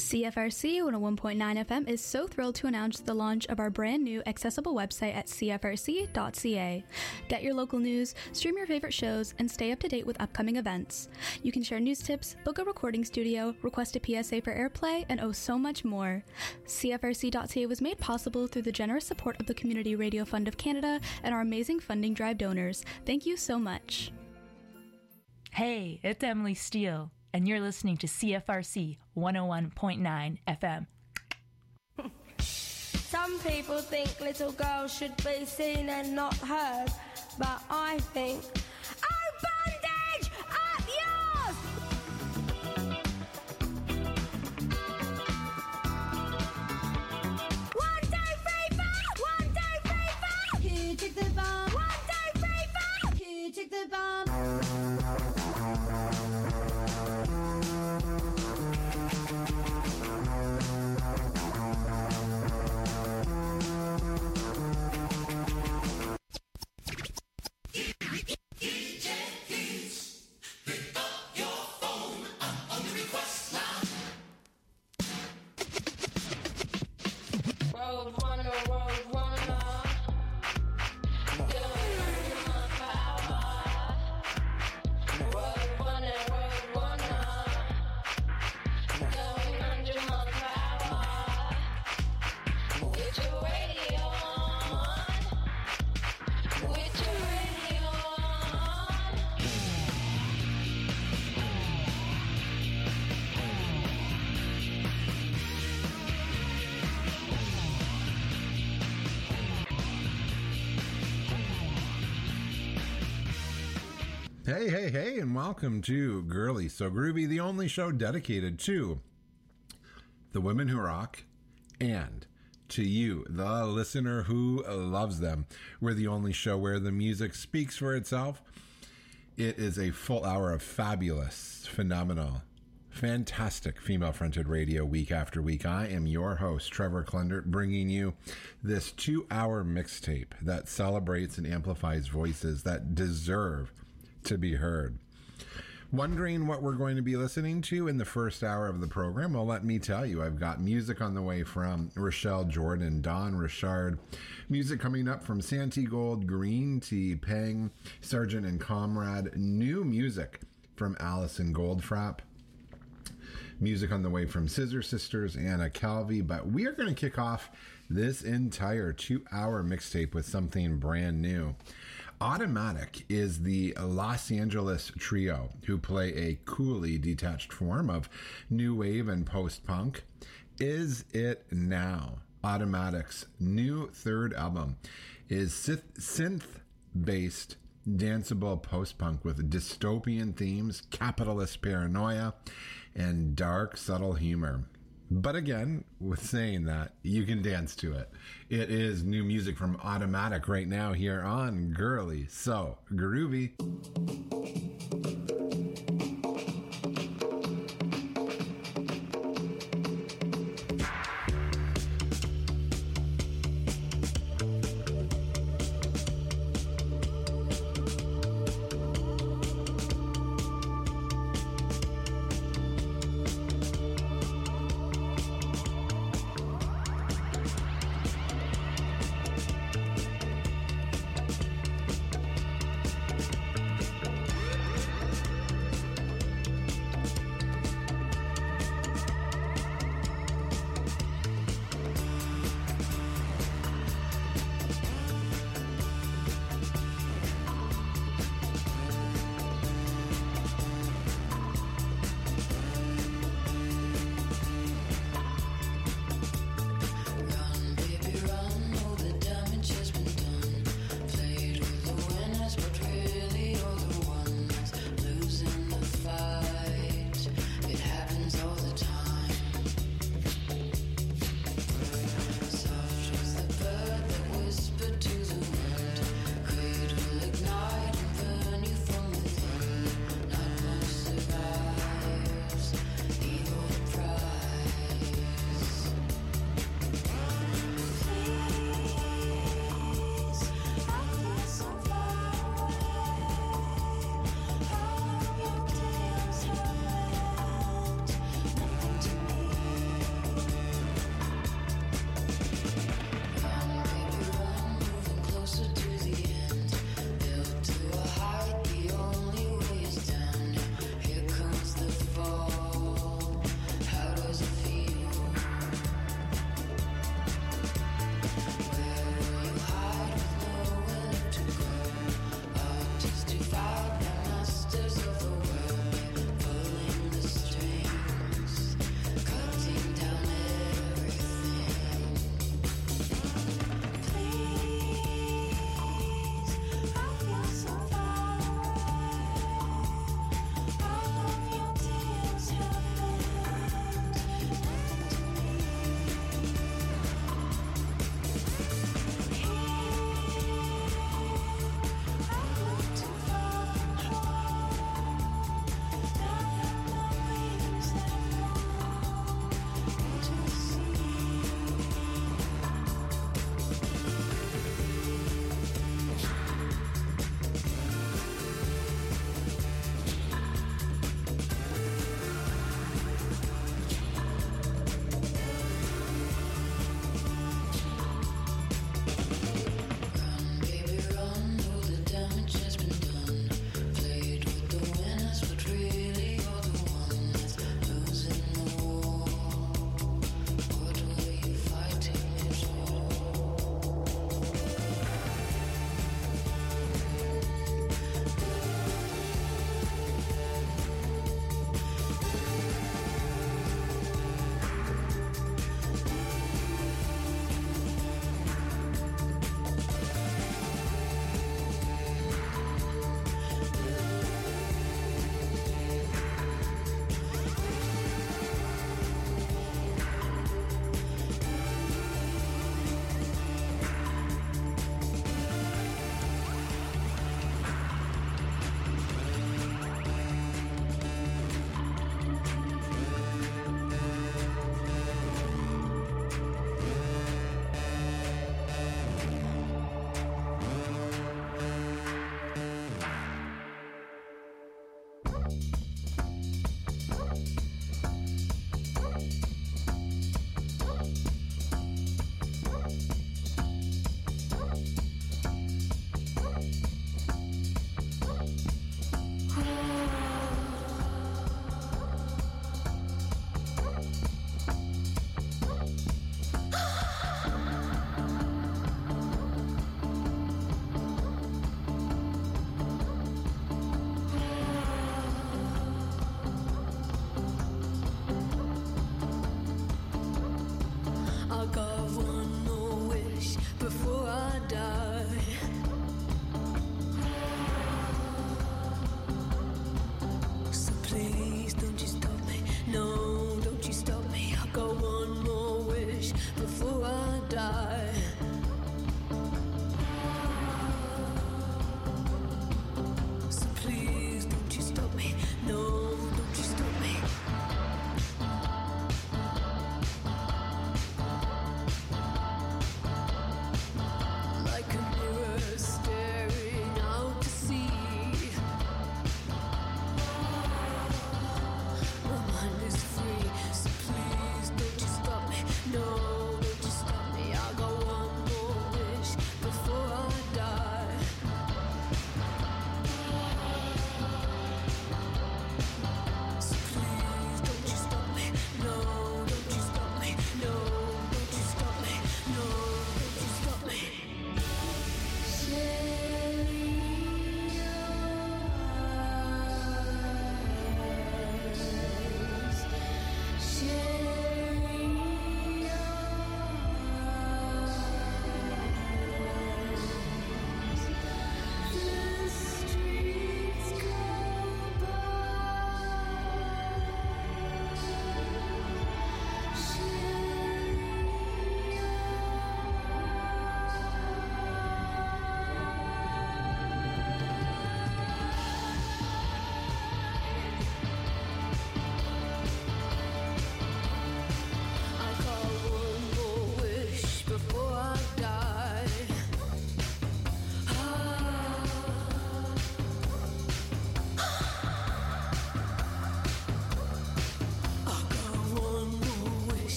CFRC 101.9 FM is so thrilled to announce the launch of our brand new accessible website at cfrc.ca. Get your local news, stream your favorite shows, and stay up to date with upcoming events. You can share news tips, book a recording studio, request a PSA for airplay, and so much more. CFRC.ca was made possible through the generous support of the Community Radio Fund of Canada and our amazing funding drive donors. Thank you so much. Hey, it's Emily Steele, and you're listening to CFRC 101.9 FM. Some people think little girls should be seen and not heard, but I think, oh, bondage, up yours! One, two, three, four! 1, 2, 3, 4! Here, take the bomb! 1, 2, 3, 4! Here, take the bomb! Hey, and welcome to Girly So Groovy, the only show dedicated to the women who rock and to you, the listener who loves them. We're the only show where the music speaks for itself. It is a full hour of fabulous, phenomenal, fantastic female-fronted radio week after week. I am your host, Trevor Klendert, bringing you this 2-hour mixtape that celebrates and amplifies voices that deserve to be heard. Wondering what we're going to be listening to in the first hour of the program? Well, let me tell you, I've got music on the way from Rochelle Jordan, Don Richard, music coming up from Santi Gold, Green Tea, Peng, Sergeant and Comrade, new music from Alison Goldfrapp, music on the way from Scissor Sisters, Anna Calvi, but we are going to kick off this entire 2-hour mixtape with something brand new. Automatic is the Los Angeles trio who play a coolly detached form of new wave and post-punk. Is It Now? Automatic's new third album is synth-based danceable post-punk with dystopian themes, capitalist paranoia, and dark, subtle humor. But again, with saying that, you can dance to it. It is new music from Automatic right now here on Girly So Groovy.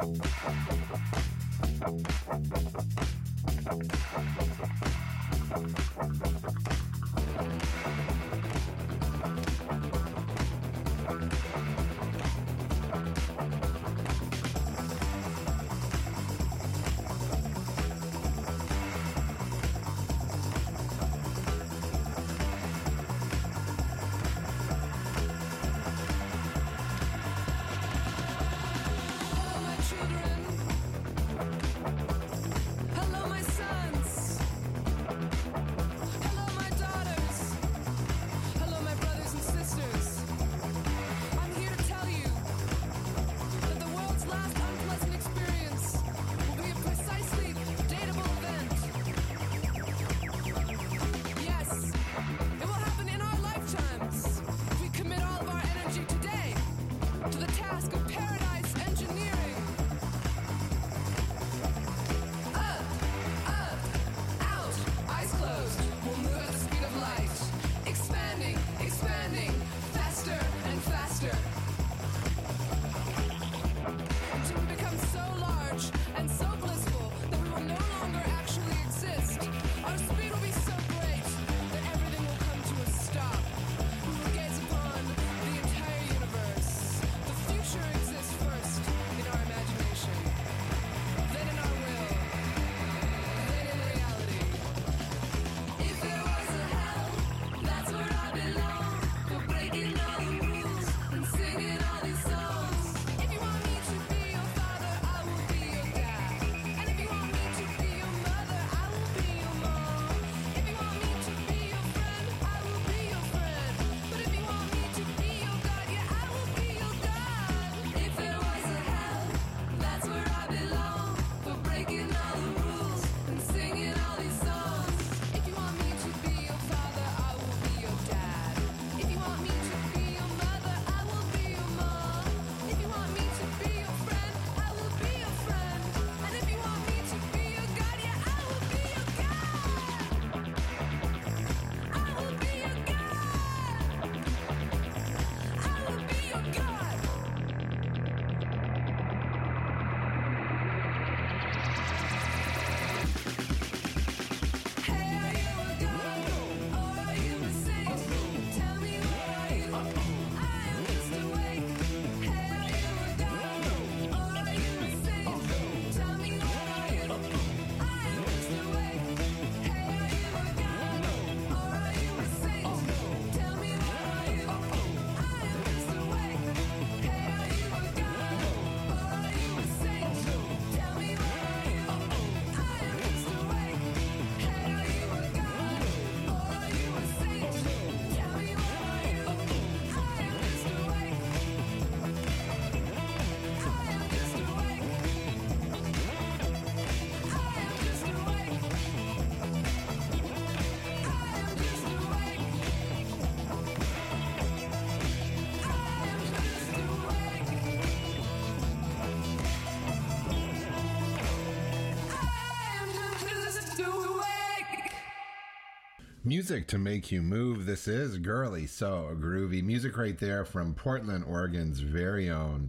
Music to make you move. This is Girly So Groovy. Music right there from Portland, Oregon's very own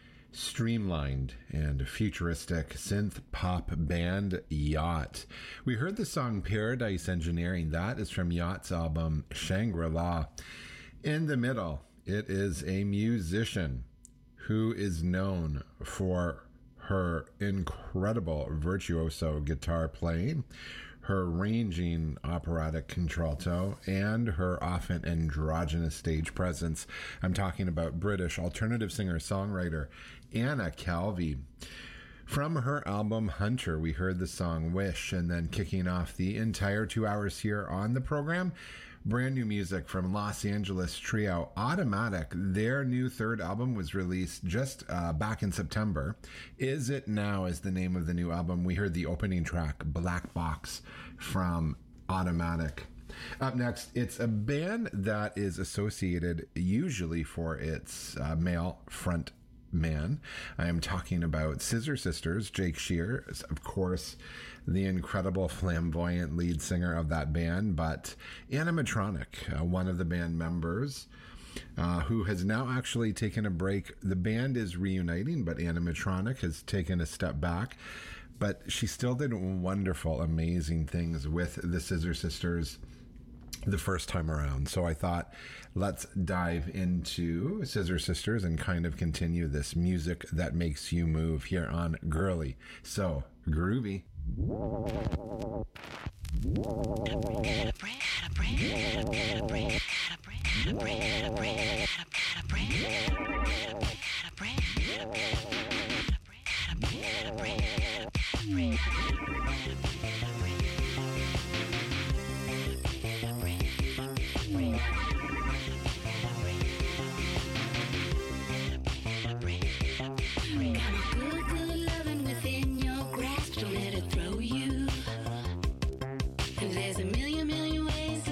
streamlined and futuristic synth pop band Yacht. We heard the song Paradise Engineering. That is from Yacht's album Shangri-La. In the middle, it is a musician who is known for her incredible virtuoso guitar playing, her ranging operatic contralto, and her often androgynous stage presence. I'm talking about British alternative singer-songwriter Anna Calvi. From her album Hunter, we heard the song Wish, and then kicking off the entire 2 hours here on the program, brand new music from Los Angeles trio Automatic. Their new third album was released just back in September. Is It Now is the name of the new album. We heard the opening track, Black Box, from Automatic. Up next, it's a band that is associated usually for its male front man. I am talking about Scissor Sisters, Jake Shear, of course, the incredible flamboyant lead singer of that band, but Animatronic, one of the band members, who has now actually taken a break. The band is reuniting, but Animatronic has taken a step back. But she still did wonderful, amazing things with the Scissor Sisters the first time around. So I thought, let's dive into Scissor Sisters and kind of continue this music that makes you move here on Girly. So, groovy.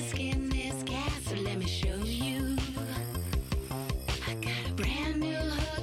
Brand new hood.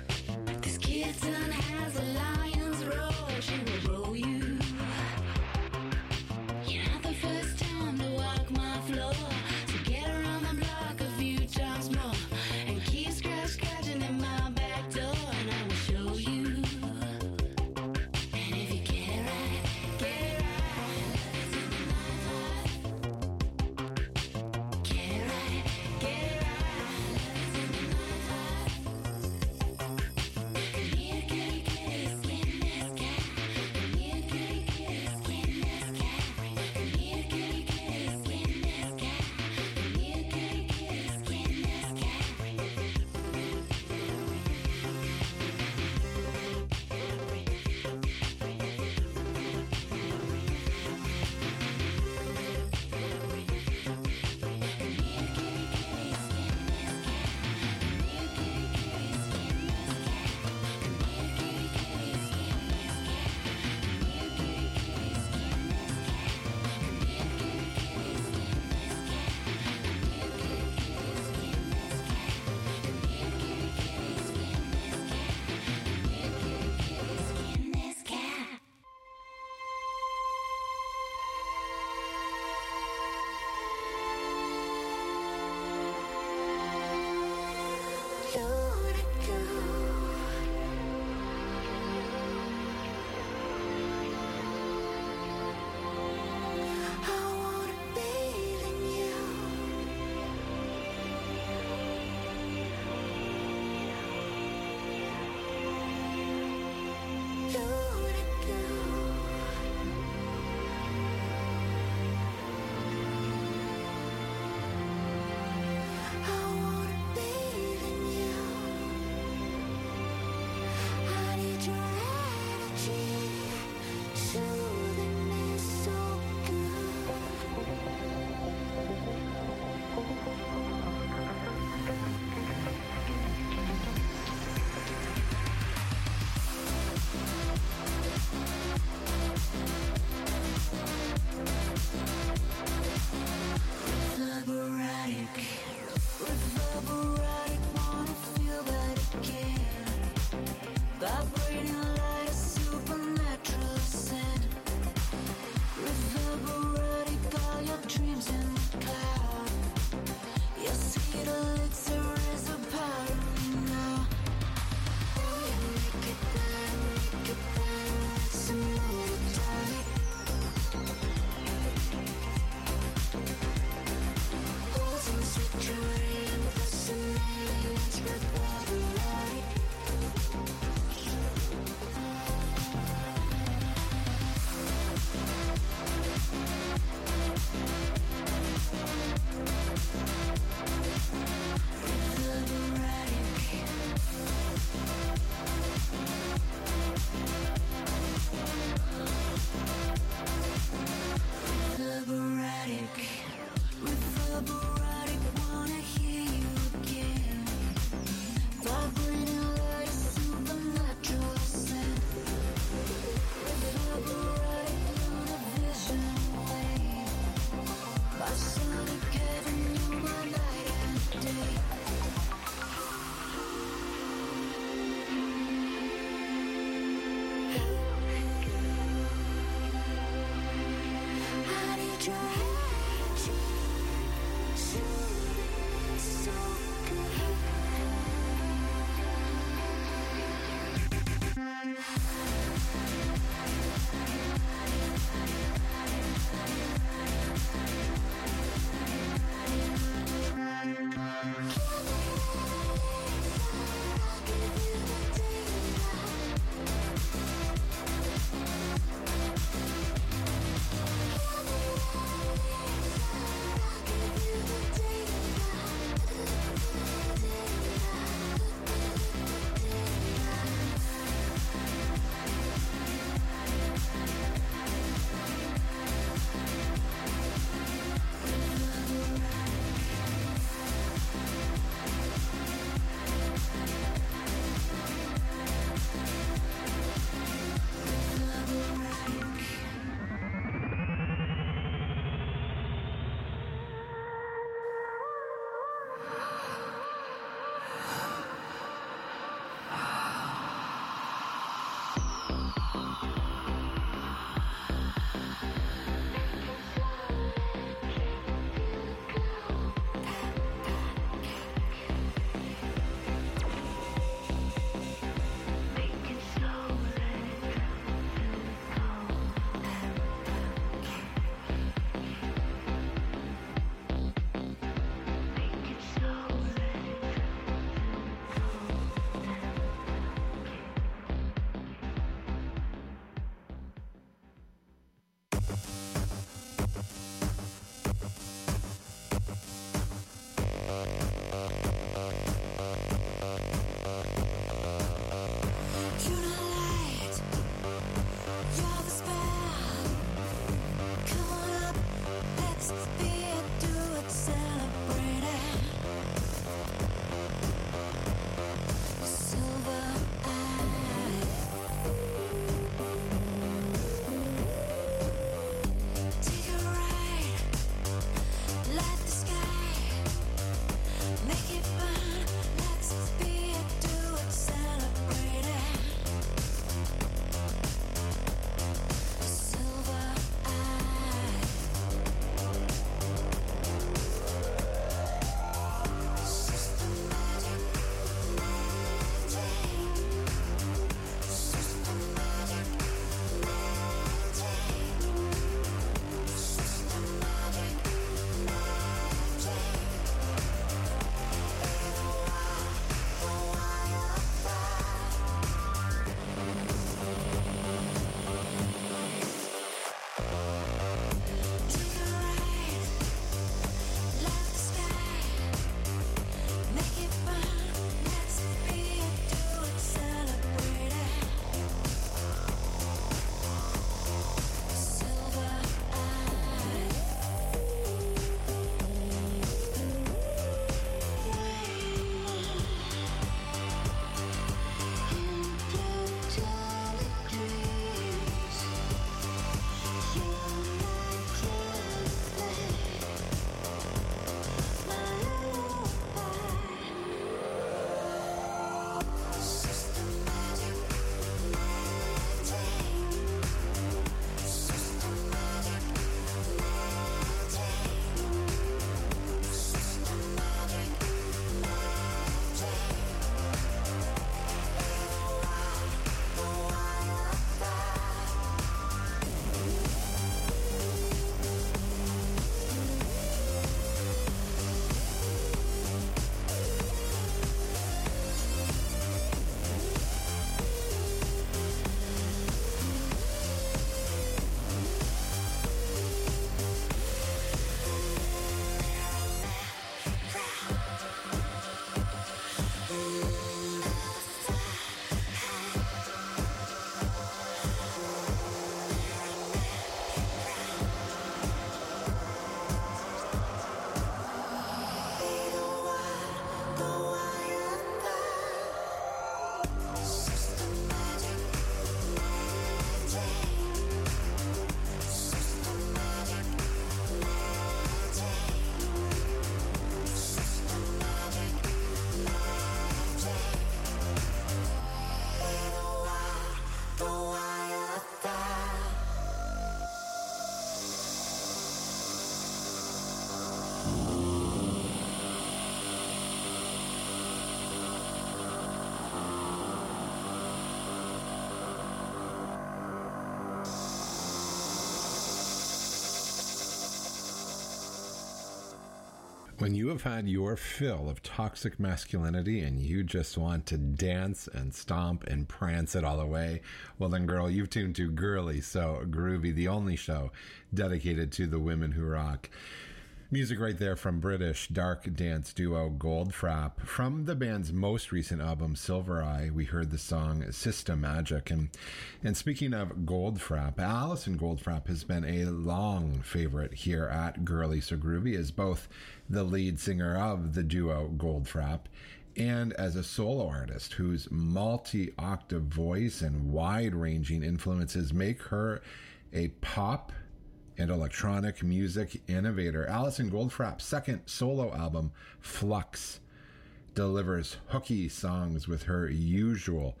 When you have had your fill of toxic masculinity and you just want to dance and stomp and prance it all away, well then, girl, you've tuned to Girly So Groovy, the only show dedicated to the women who rock. Music right there from British dark dance duo Goldfrapp. From the band's most recent album, Silver Eye, we heard the song Sister Magic. And speaking of Goldfrapp, Alison Goldfrapp has been a long favorite here at Girly So Groovy as both the lead singer of the duo Goldfrapp and as a solo artist whose multi-octave voice and wide-ranging influences make her a pop and electronic music innovator. Alison Goldfrapp's second solo album, Flux, delivers hooky songs with her usual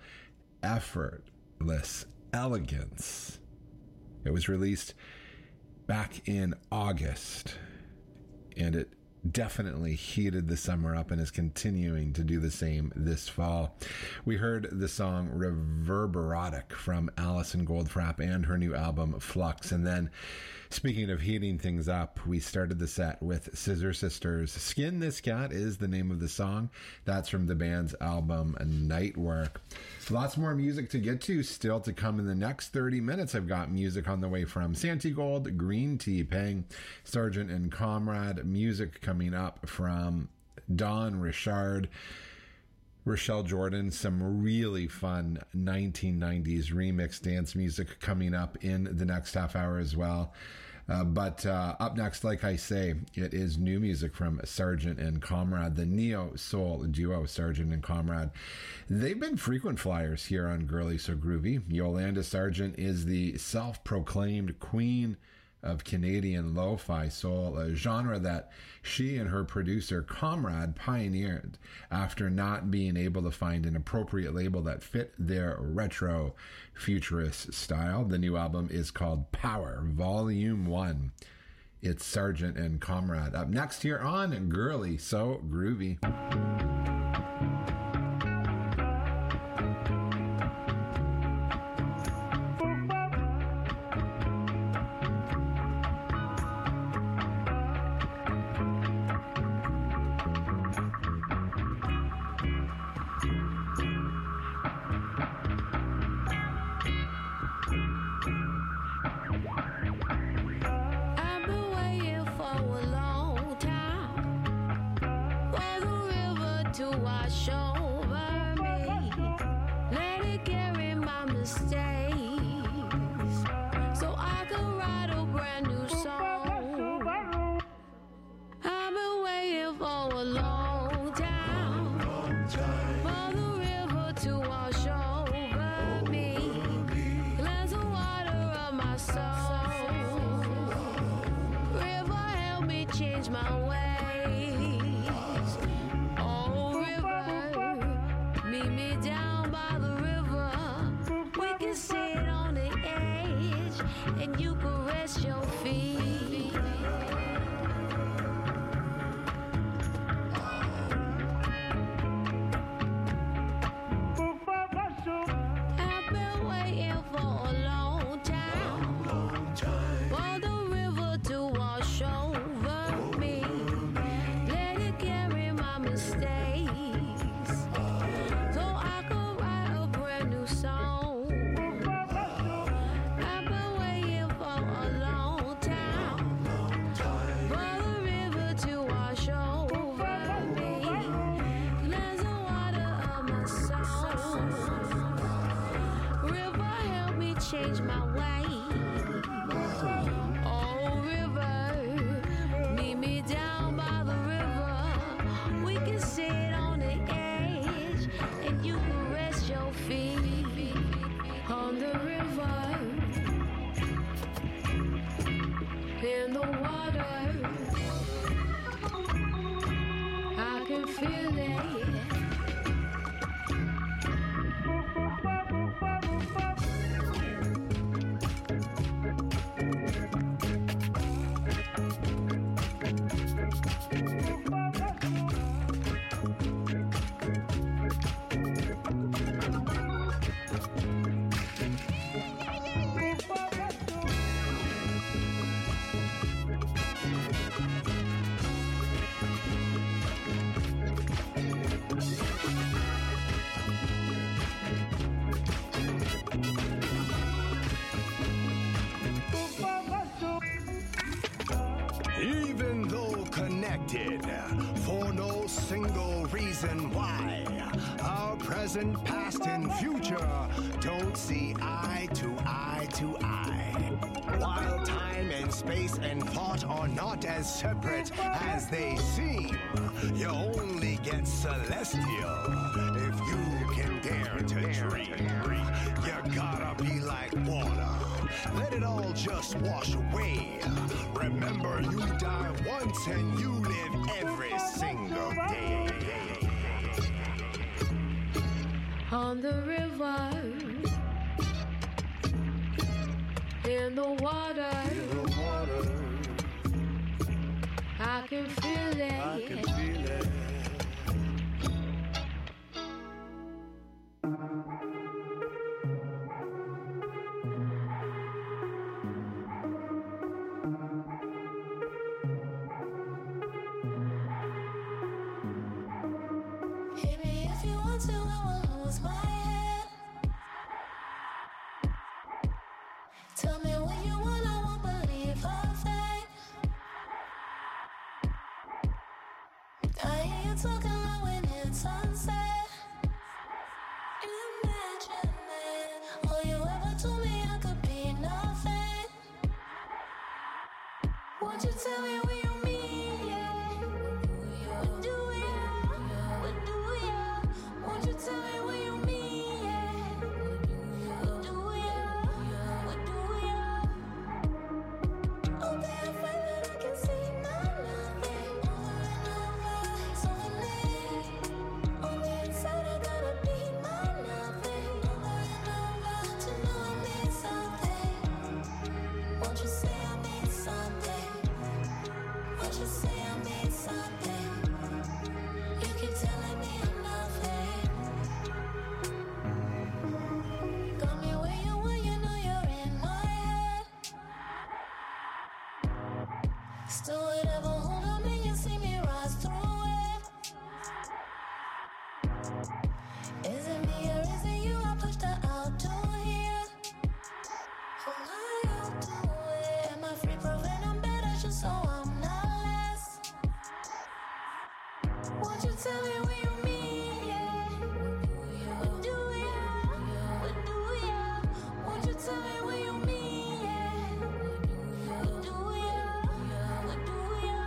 effortless elegance. It was released back in August, and it definitely heated the summer up and is continuing to do the same this fall. We heard the song Reverberatic from Alison Goldfrapp and her new album Flux. And then, speaking of heating things up, we started the set with Scissor Sisters. Skin This Cat is the name of the song. That's from the band's album Nightwork. Lots more music to get to still to come in the next 30 minutes. I've got music on the way from Santigold, Green Tea, Peng, Sargent and Comrade. Music coming up from Don Richard, Rochelle Jordan, some really fun 1990s remix dance music coming up in the next half hour as well. But up next, like I say, it is new music from Sargent and Comrade, the neo-soul duo Sargent and Comrade. They've been frequent flyers here on Girly So Groovy. Yolanda Sargent is the self-proclaimed queen of Canadian lo-fi soul, a genre that she and her producer Comrade pioneered after not being able to find an appropriate label that fit their retro futurist style. The new album is called Power Volume 1. It's Sargent and Comrade. Up next here on Girly So Groovy. Even though connected for no single reason why, our present, past, and future don't see eye to eye to eye. While time and space and thought are not as separate as they seem, you only get celestial if you can dare to dream. You gotta be like water. Let it all just wash away. Remember, you die once and you live every single day. On the river, in the water, I can feel it. Hit me if you want to, I will lose my head. Tell me what you want, I won't believe a thing. I hear you talking like when it's sunset. Imagine it. All you ever told me I could be nothing. Won't you tell me what you mean? Yeah. What do you? What do you? Won't you tell me what you mean? Yeah. What do you? What do you? Oh, they're afraid that I can see nothing. Over and over, so near. On the inside, I gotta be my nothing. Over and over, to know I need something. Won't you say I need something? Won't you say I need something? You keep telling me I'm nothing. Got me where you want, you know you're in my head. Still whatever, hold on me, you see me rise through it. Is it me or is it you? I pushed her out to here. Who I out to it? Am I free, proving I'm better just so I'm not less? Won't you tell me what you mean? Yeah. What do you? What do you? Won't you tell me what you mean? Yeah. What do you? What do you?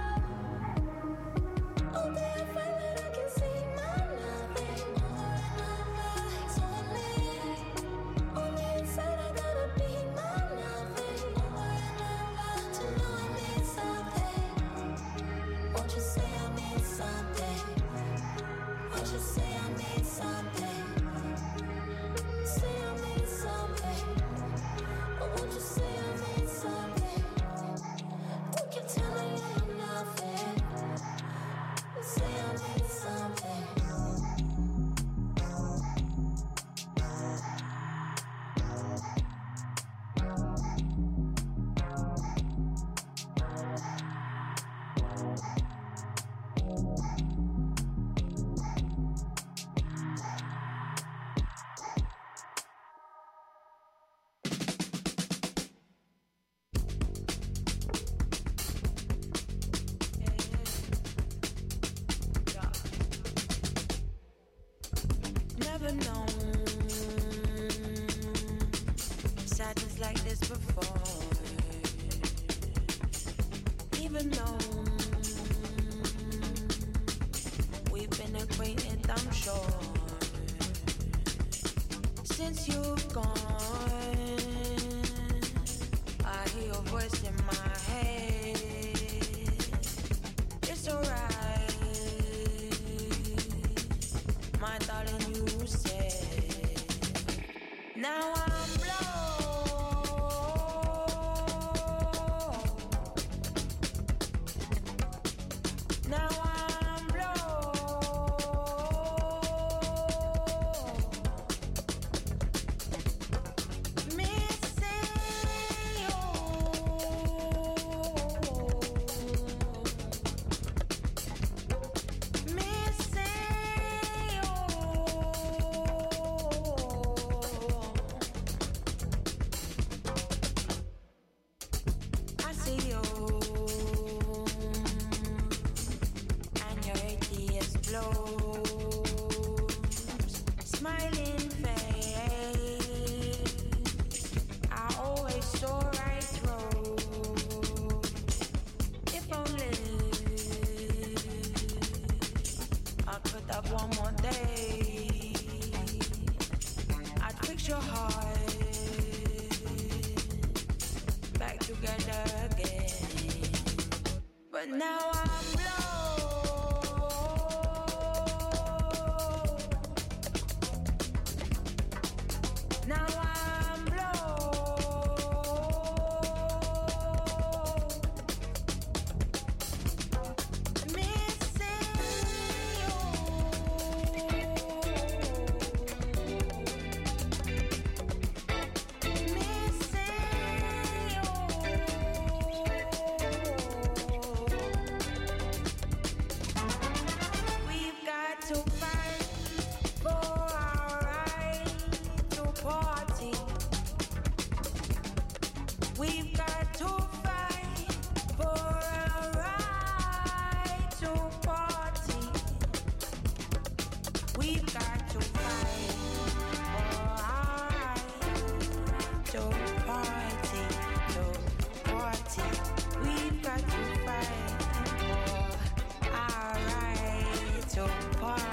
Oh, they're afraid that I can see my nothing. Over and over, so near. On the inside, I gotta be my nothing. Over and over, to know I need something. Won't you say I need something? Won't you say I need something? Say I need something. Or won't you say I need something? You keep telling me I'm nothing. Say I need something. Never known sadness like this before. Even though we've been acquainted, I'm sure. Since you've gone, I hear your voice in my head. It's alright, my darling, you said. Now I'm blown. Now I'm blown. Missing I see you. but now I'm low. Now I'm low. Missing you. We've got to fight for our right to party. We've got to fight for our right to party. We've got to fight for our right to party, to party. We've got to fight for our right to party.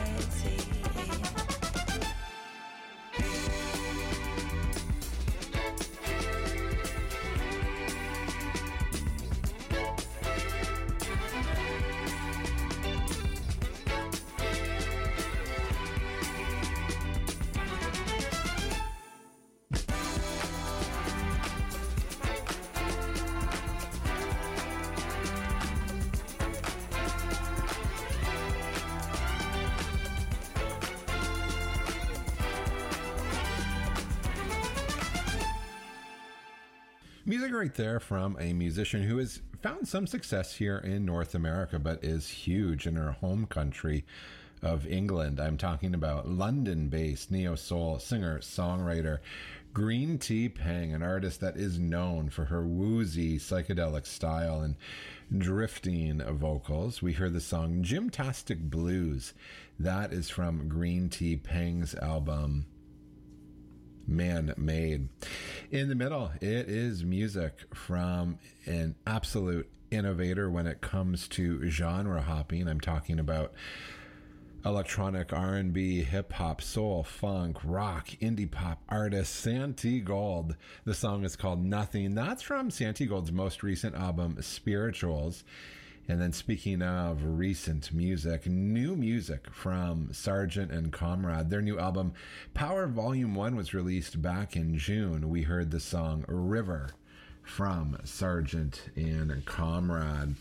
Music right there from a musician who has found some success here in North America, but is huge in her home country of England. I'm talking about London-based neo-soul singer-songwriter Green Tea Peng, an artist that is known for her woozy psychedelic style and drifting vocals. We heard the song Gymtastic Blues. That is from Green Tea Peng's album Man Made. In the middle, it is music from an absolute innovator when it comes to genre hopping. I'm talking about electronic R&B, hip-hop, soul, funk, rock, indie pop artist Santi Gold. The song is called Nothing. That's from Santi Gold's most recent album, Spirituals. And then speaking of recent music, new music from Sargent and Comrade. Their new album, Power Volume 1, was released back in June. We heard the song River from Sargent and Comrade.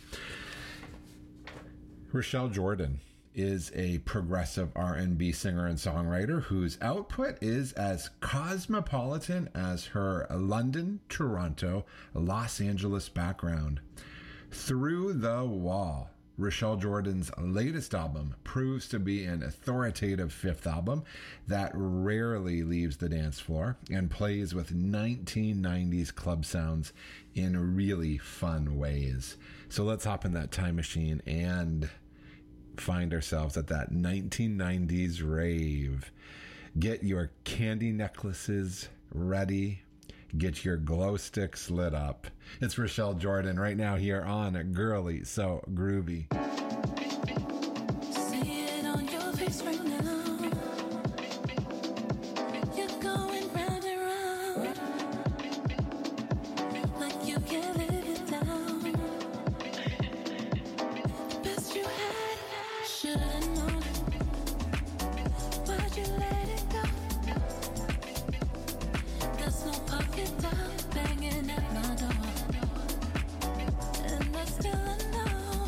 Rochelle Jordan is a progressive R&B singer and songwriter whose output is as cosmopolitan as her London, Toronto, Los Angeles background. Through the Wall, Rochelle Jordan's latest album, proves to be an authoritative fifth album that rarely leaves the dance floor and plays with 1990s club sounds in really fun ways. So let's hop in that time machine and find ourselves at that 1990s rave. Get your candy necklaces ready. Get your glow sticks lit up. It's Rochelle Jordan right now here on Girly So Groovy. See it on your face right now. You're going round and round, like you can't live it down. The best you had, should've known. Why'd you let it go? There's no pocket down, banging at my door, and I still know.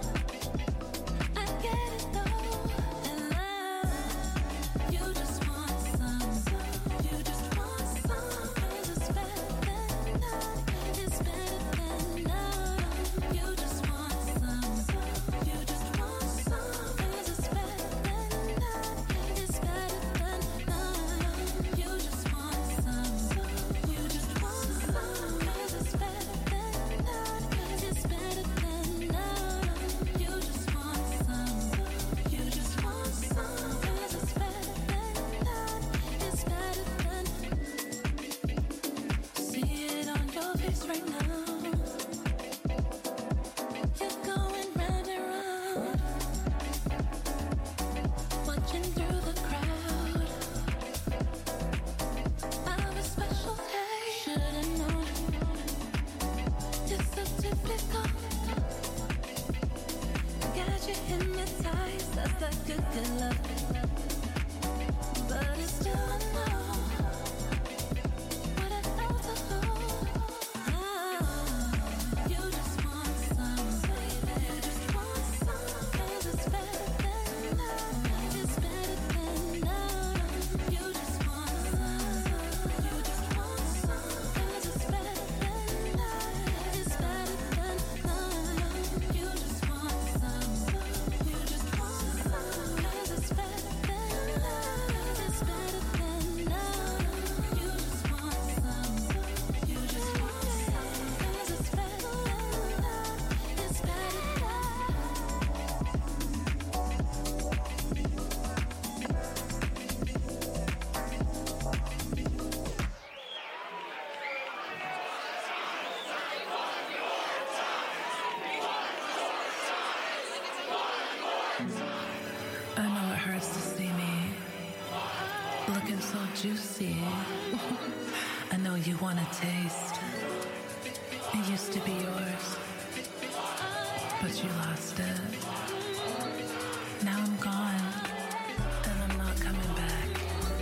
I get it though, and now you just want some. You just want some, 'cause it's better than none. It's better than none. You just want some. You just want some, 'cause it's better than none. It's better than none. You just want some. You just want some, 'cause it's better than none. It's better than none. You just want some. You just want some, 'cause it's better than none. It's better than. See it on your face right now. You're going round and round, watching through the crowd. Of a special day, should've known. It's so typical. got you hypnotized. That's that good, good love. But it's still a no. What I know to hold. You just want some, baby. You just want some. 'Cause it's better than love. It's better than love. You just want some. You just want some. 'Cause it's better than love. It's better than love. You just want some. You just want some. 'Cause it's better than love. It's better than love. You just want some. You just want some. 'Cause it's better than love. It's better than I know it hurts to see me looking so juicy. I know you want a taste. It used to be yours, but you lost it. Now I'm gone, and I'm not coming back.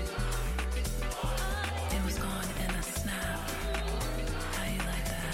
It was gone in a snap. How you like that?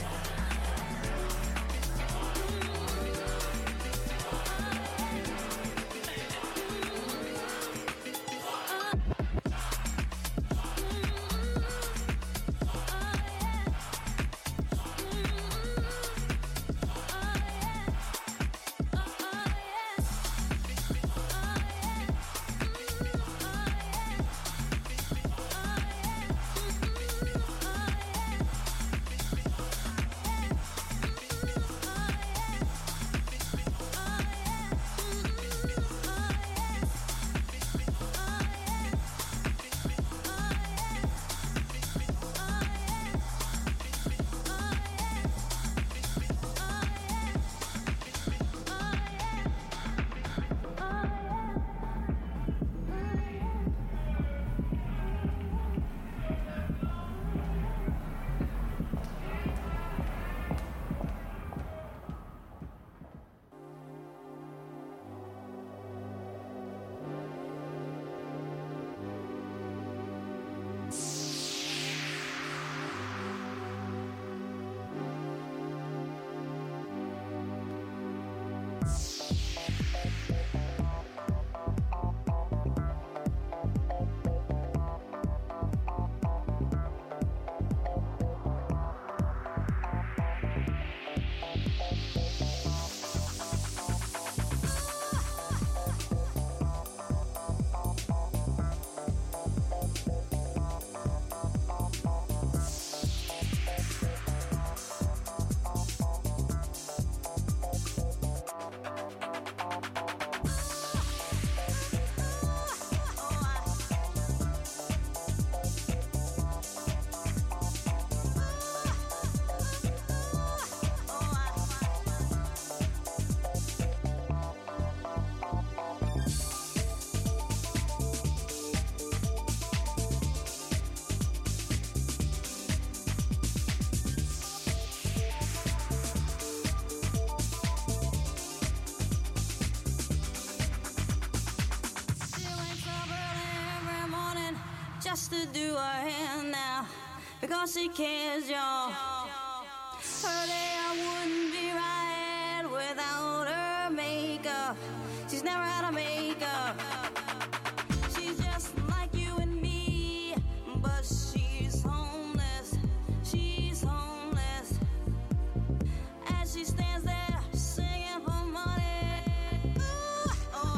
Just to do her hair now because she cares, y'all. Her day I wouldn't be right without her makeup. She's never had a makeup. She's just like you and me, but she's homeless. She's homeless. As she stands there singing for money. Ooh, oh,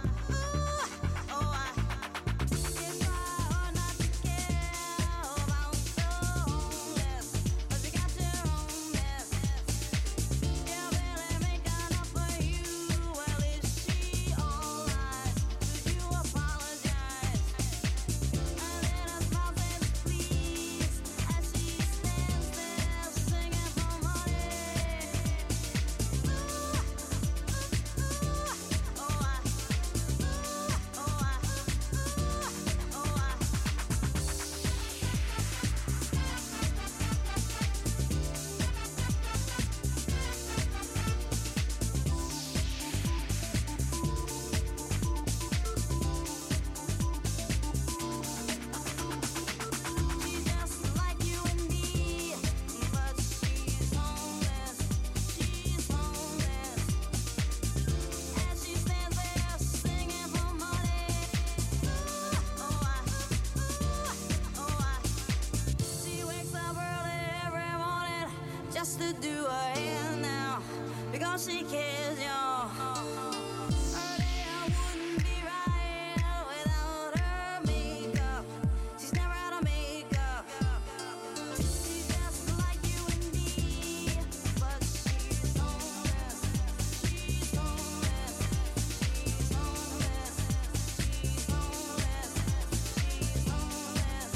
if I ought not to care about the homeless, 'cause you got your own mess. You barely make enough for you. Well, is she alright? just to do her hair now because she cares, y'all. Her day wouldn't be right without her makeup. She's never out of makeup. She's just like you and me, but she's homeless. She's homeless. She's homeless. She's homeless. She's homeless.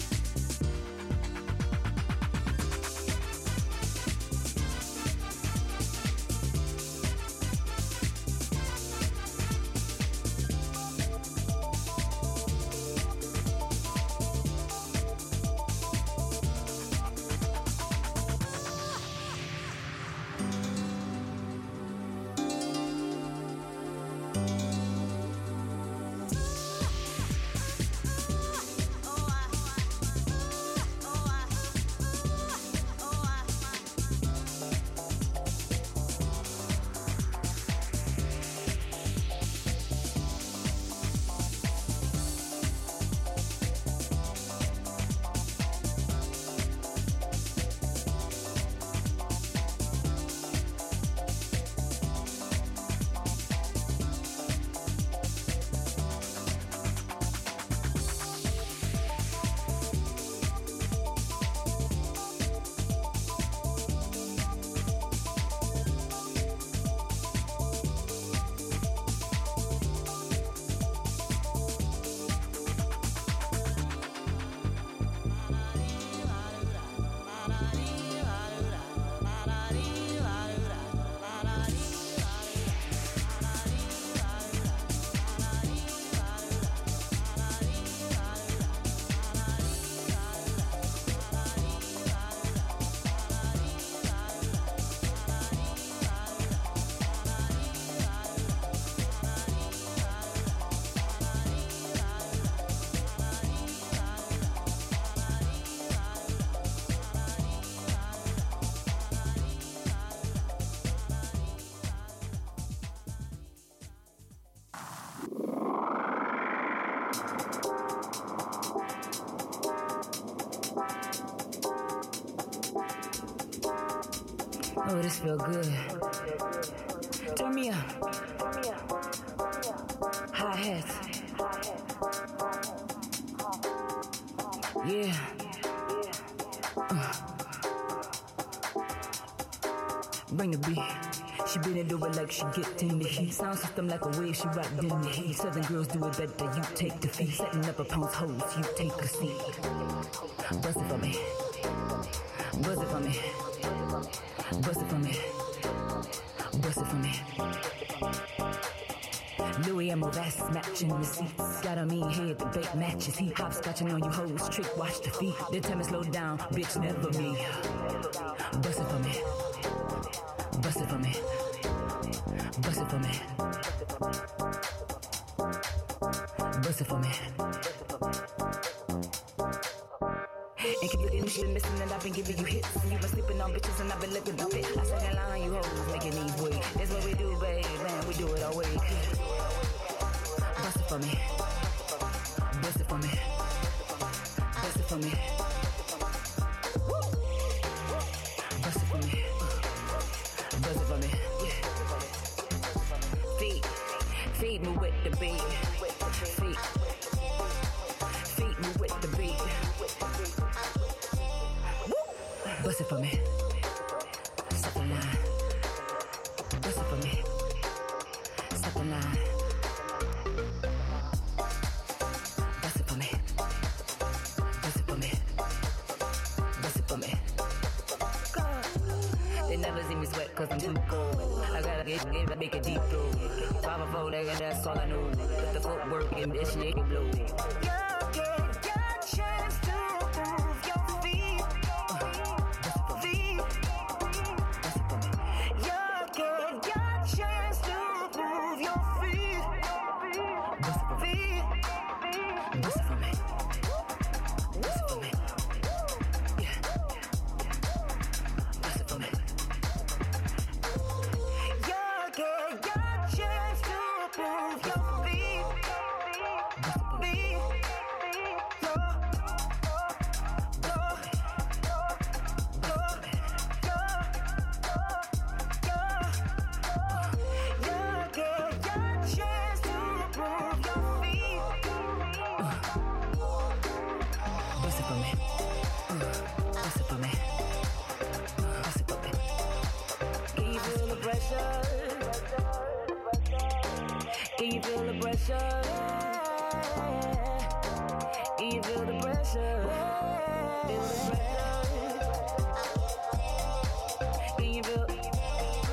Oh, this feel good. Turn me up. Hi-hats. Yeah. Bring the beat. She bend it over like she get in the heat. Sound system like a wave, she rocked in the heat. Southern girls do it better, you take the feet. Setting up a pound's hose, you take a seat. Bust it for me. Bust it for me. Bust it for me. Bust it for me. Louis and Movass matching receipts. Got a mean head, the bait matches heat. Hopscotching on you hoes, trick watch the feet. They tell me slow down, bitch never me. Bust it for me. Bust it for me. Bust it for me. Bust it for me. And keep getting shit missing and I've been giving you hits. You been sleeping on bitches and I've been looking at it. I said a line on you hoes, making these wait. That's what we do, babe, man, we do it our way. Bust it for me. Bust it for me. Bust it for me. Bust it for me. Bust it for me. Feed me with the beat. Feed me with the beat. Bust it for me. Second line. Bust it for me. Second line. Bust it for me. Bust it for me. Bust it for me. They never see me sweat cause I'm too cold. I gotta get make a deep throw. 5-4, nigga, that's all I know. Put the footwork in this shit can blow. for me. Bust it for me. Bust it for me. Can you feel the pressure? Can you feel the pressure? Can you feel the pressure? Feel the pressure. Can you feel? Can you feel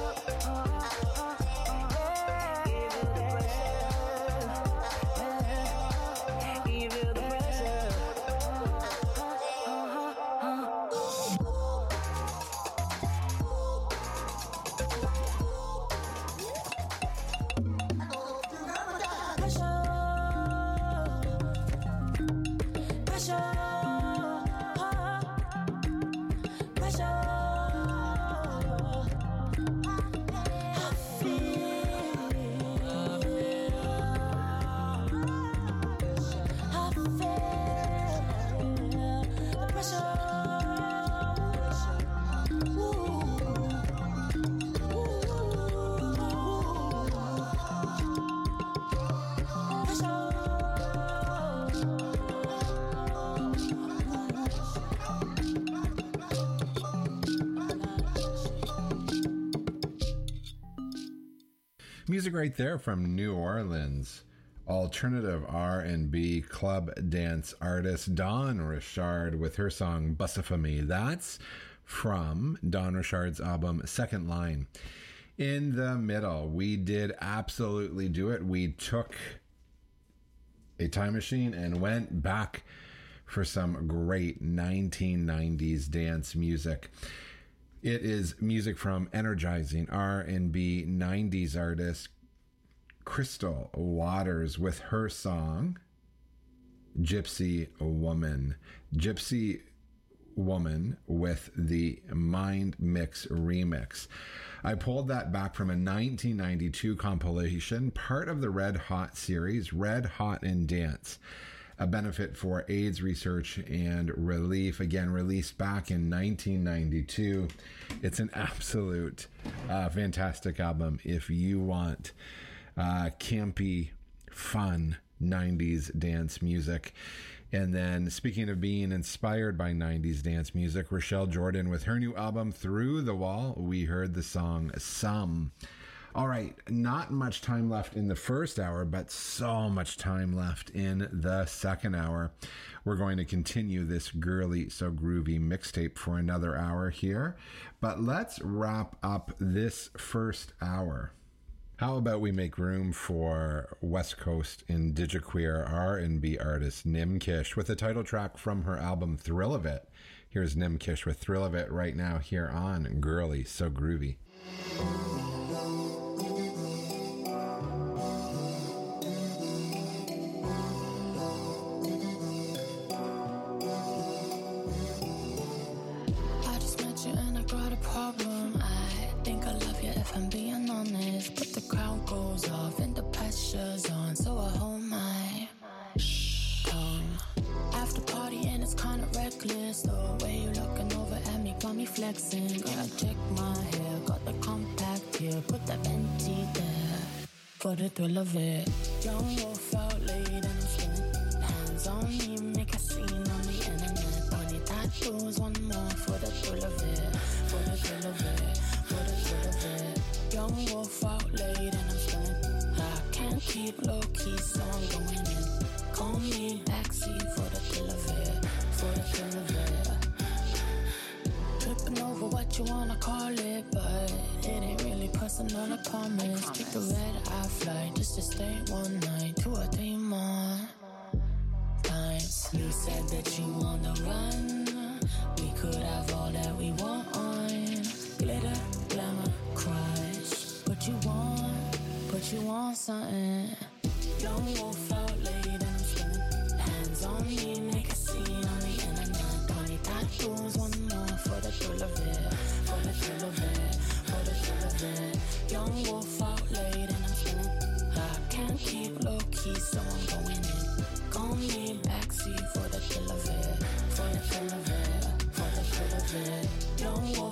the pressure? Can you feel the pressure? Music right there from New Orleans. Alternative R&B club dance artist Dawn Richard with her song Bussa For Me. That's from Dawn Richard's album Second Line. In the middle, we did absolutely do it. We took a time machine and went back for some great 1990s dance music. It is music from energizing R&B 90s artist Crystal Waters with her song Gypsy Woman. Gypsy Woman with the Mind Mix remix. I pulled that back from a 1992 compilation, part of the Red Hot series, Red Hot in Dance, a benefit for AIDS research and relief, again released back in 1992. It's an absolute fantastic album if you want campy, fun 90s dance music. And then, speaking of being inspired by 90s dance music, Rochelle Jordan with her new album Through the Wall, we heard the song Some. All right, not much time left in the first hour, but so much time left in the second hour. We're going to continue this girly, so groovy mixtape for another hour here. But let's wrap up this first hour. How about we make room for West Coast indigiqueer R&B artist Nim Kish with the title track from her album Thrill of It. Here's Nim Kish with Thrill of It right now here on Girly So Groovy. I just met you and I got a problem. I think I love you if I'm being honest, but the crowd goes off and the pressure's on, so I hold my tongue. After party and it's kinda reckless, the way you looking over at me got me flexing. Gotta check my hair, got the compact here, put that venti there for the thrill of it. Young wolf out late and I'm spinning, hands on me, make a scene on the internet. Bunny tattoos, one more for the thrill of it, for the thrill of it, for the thrill of it. Young wolf out late and I'm spinning, I can't keep low key, so I'm going in. Call me backseat for the thrill of it, for the thrill of it. Tripping over what you wanna call it, but it ain't really personal, I promise. Take a red-eye flight just to stay one night, 2 or 3 more times. You said that you wanna run, we could have all that we want. Glitter, glamour, crush, but you want something. Young wolf out late and I'm spinning, hands on me, make a scene on the internet. 20 tattoos, one more for the thrill of it, for the thrill of it, for the thrill of it. Young wolf out late and I'm spinning, I can't keep low key, so I'm going in. Call me backseat for the thrill of it, for the thrill of it, for the thrill of it. Young wolf